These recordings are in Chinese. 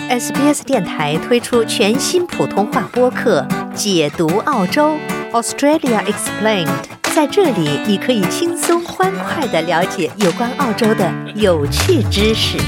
SBS 电台推出全新普通话播客《解读澳洲 Australia Explained》，在这里你可以轻松欢快地了解有关澳洲的有趣知识。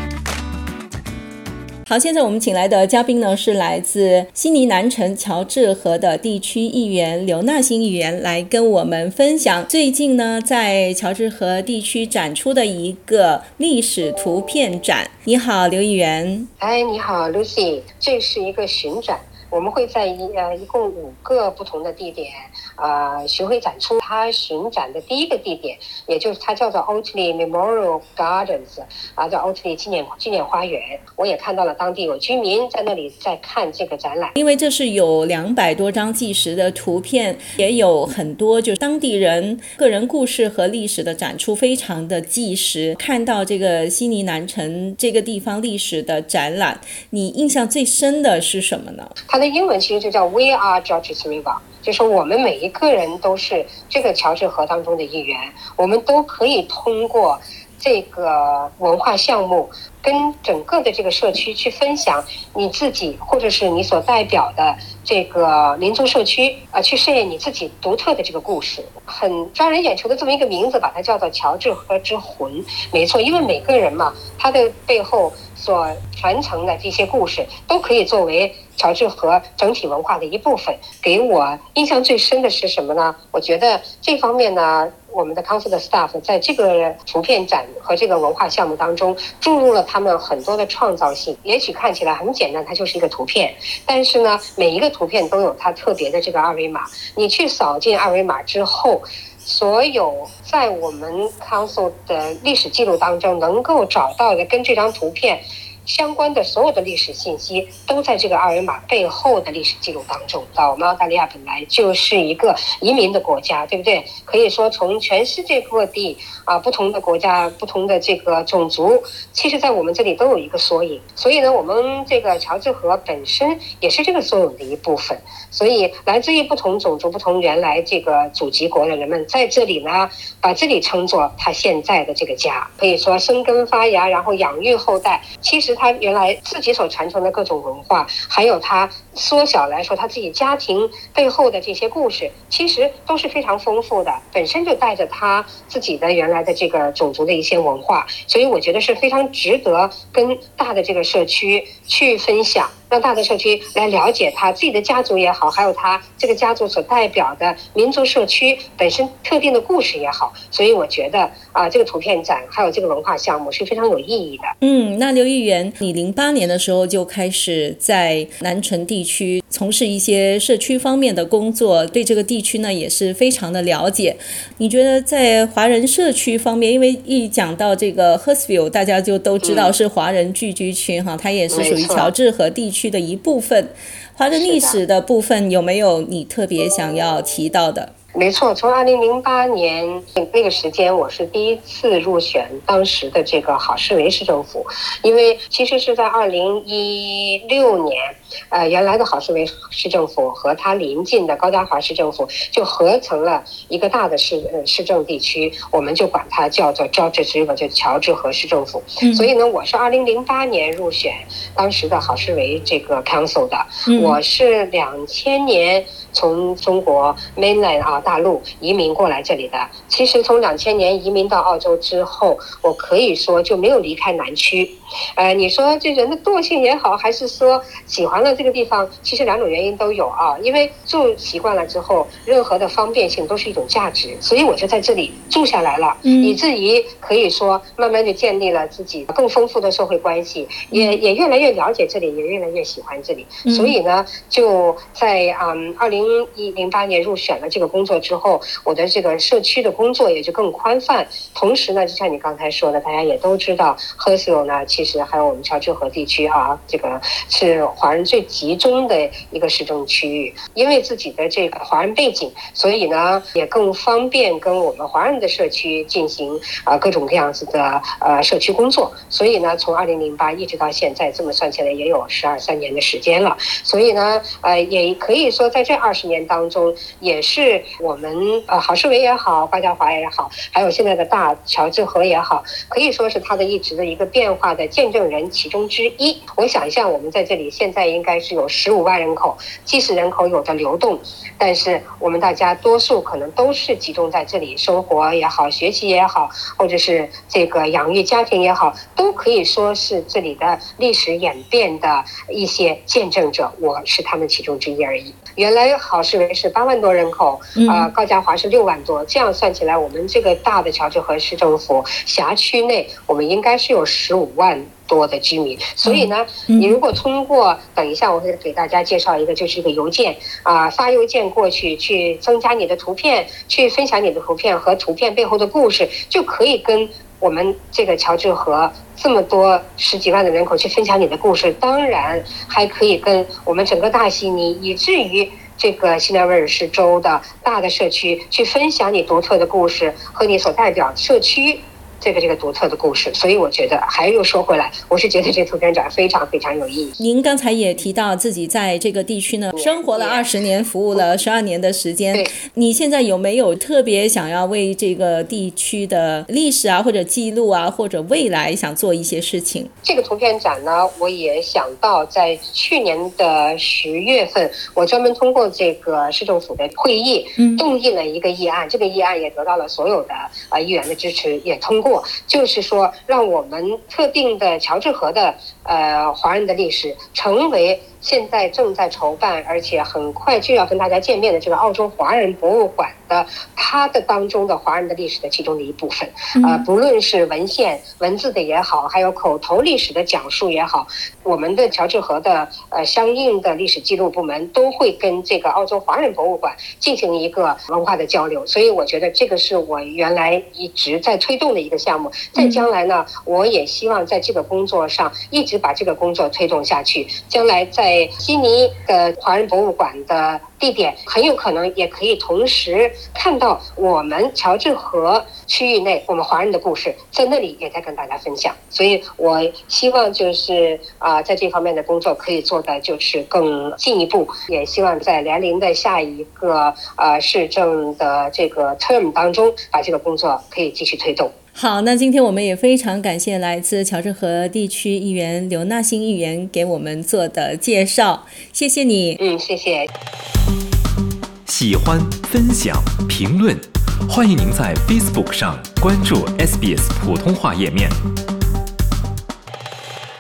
好，现在我们请来的嘉宾呢是来自悉尼南城乔治河的地区议员刘纳新议员，来跟我们分享最近呢在乔治河地区展出的一个历史图片展。你好，刘议员。 哎，你好 Lucy， 这是一个巡展，我们会在一共5个不同的地点巡回展出。它巡展的第一个地点，也就是它叫做 Otley Memorial Gardens 叫 Otley 纪念花园。我也看到了当地有居民在那里在看这个展览， 因为这是有200多张纪实的图片，也有很多就当地人个人故事和历史的展出，非常的纪实。看到这个悉尼南城这个地方历史的展览，你印象最深的是什么呢？ 它的英文其实就叫 We are Georges River， 就是我们每一个人都是这个乔治河当中的一员，我们都可以通过这个文化项目跟整个的这个社区去分享你自己或者是你所代表的这个民族社区去饰演你自己独特的这个故事。很抓人眼球的这么一个名字，把它叫做乔治河之魂。没错，因为每个人嘛，他的背后所传承的这些故事都可以作为乔治河整体文化的一部分。给我印象最深的是什么呢？我觉得这方面呢，我们的Council的 staff 在这个图片展和这个文化项目当中注入了他们很多的创造性。也许看起来很简单，它就是一个图片，但是呢，每一个图片都有它特别的这个二维码。你去扫进二维码之后，所有在我们 Council 的历史记录当中能够找到的跟这张图片相关的所有的历史信息都在这个二维码背后的历史记录当中。我们澳大利亚本来就是一个移民的国家，对不对？可以说从全世界各地不同的国家不同的这个种族，其实在我们这里都有一个缩影。所以呢，我们这个乔治河本身也是这个缩影的一部分。所以来自于不同种族不同原来这个祖籍国的人们在这里呢，把这里称作他现在的这个家，可以说生根发芽，然后养育后代。其实他原来自己所传承的各种文化，还有他缩小来说他自己家庭背后的这些故事，其实都是非常丰富的，本身就带着他自己的原来的这个种族的一些文化。所以我觉得是非常值得跟大的这个社区去分享，让大的社区来了解他自己的家族也好，还有他这个家族所代表的民族社区本身特定的故事也好。所以我觉得这个图片展还有这个文化项目是非常有意义的。 那刘议员，你08年的时候就开始在南城地区从事一些社区方面的工作，对这个地区呢也是非常的了解。你觉得在华人社区方面，因为一讲到这个 Hurstville 大家就都知道是华人聚居区它也是属于乔治河地区的一部分。华人历史的部分有没有你特别想要提到的？ 没错，从2008年那个时间，我是第一次入选当时的这个好市维市政府。因为其实是在2016年原来的好市维市政府和它邻近的高嘉华市政府就合成了一个大的市政地区，我们就管它叫做 Georges River， 就乔治河市政府。所以呢，我是2008年入选当时的好市维这个 Council 的。我是2000年从中国 mainland 大陆移民过来这里的。其实从2000年移民到澳洲之后，我可以说就没有离开南区。你说这人的惰性也好，还是说喜欢了这个地方，其实2种原因都有因为住习惯了之后，任何的方便性都是一种价值，所以我就在这里住下来了。以至于可以说慢慢就建立了自己更丰富的社会关系，也越来越了解这里，也越来越喜欢这里。所以呢，就在2008年入选了这个工作之后，我的这个社区的工作也就更宽泛。同时呢，就像你刚才说的，大家也都知道 Hurstville 呢，其实还有我们乔治河地区这个是华人最集中的一个市政区域。因为自己的这个华人背景，所以呢也更方便跟我们华人的社区进行各种各样子的社区工作。所以呢从2008一直到现在，这么算起来也有13年的时间了。所以呢也可以说在这20年当中，也是我们郝世维也好，瓜家华也好，还有现在的大乔治河也好，可以说是他的一直的一个变化的见证人其中之一。我想一下，我们在这里现在应该是有15万人口，即使人口有的流动，但是我们大家多数可能都是集中在这里生活也好，学习也好，或者是这个养育家庭也好，都可以说是这里的历史演变的一些见证者，我是他们其中之一而已。原来郝世维是8万多人口，高家华是6万多，这样算起来，我们这个大的乔治河市政府辖区内，我们应该是有15万多的居民。所以呢你如果通过等一下我会给大家介绍一个，就是一个邮件发邮件过去增加你的图片，去分享你的图片和图片背后的故事，就可以跟我们这个乔治河这么多10几万的人口去分享你的故事。当然还可以跟我们整个大悉尼，以至于这个西南威尔士州的大的社区去分享你独特的故事和你所代表社区这个独特的故事。所以我觉得还又说回来，我是觉得这图片展非常非常有意义。 您刚才也提到自己在这个地区呢生活了20年，服务了12年的时间。你现在有没有特别想要为这个地区的历史或者记录或者未来想做一些事情？ 这个图片展呢，我也想到在去年的10月份，我专门通过这个市政府的会议动议了一个议案，这个议案也得到了所有的议员的支持，也通过，就是说让我们特定的乔治河的华人的历史成为现在正在筹办而且很快就要跟大家见面的这个澳洲华人博物馆的它的当中的华人的历史的其中的一部分。不论是文献文字的也好，还有口头历史的讲述也好，我们的乔治河的相应的历史记录部门都会跟这个澳洲华人博物馆进行一个文化的交流。所以我觉得这个是我原来一直在推动的一个项目，在将来呢我也希望在这个工作上一直把这个工作推动下去。将来在悉尼的华人博物馆的地点很有可能也可以同时看到我们乔治河区域内我们华人的故事，在那里也在跟大家分享。所以我希望就是在这方面的工作可以做的就是更进一步，也希望在联林的下一个市政的这个 term 当中把这个工作可以继续推动。 好，那今天我们也非常感谢来自乔治河地区议员刘纳新议员给我们做的介绍，谢谢你。 谢谢。 喜欢、分享、评论，欢迎您在 Facebook 上关注 SBS 普通话页面。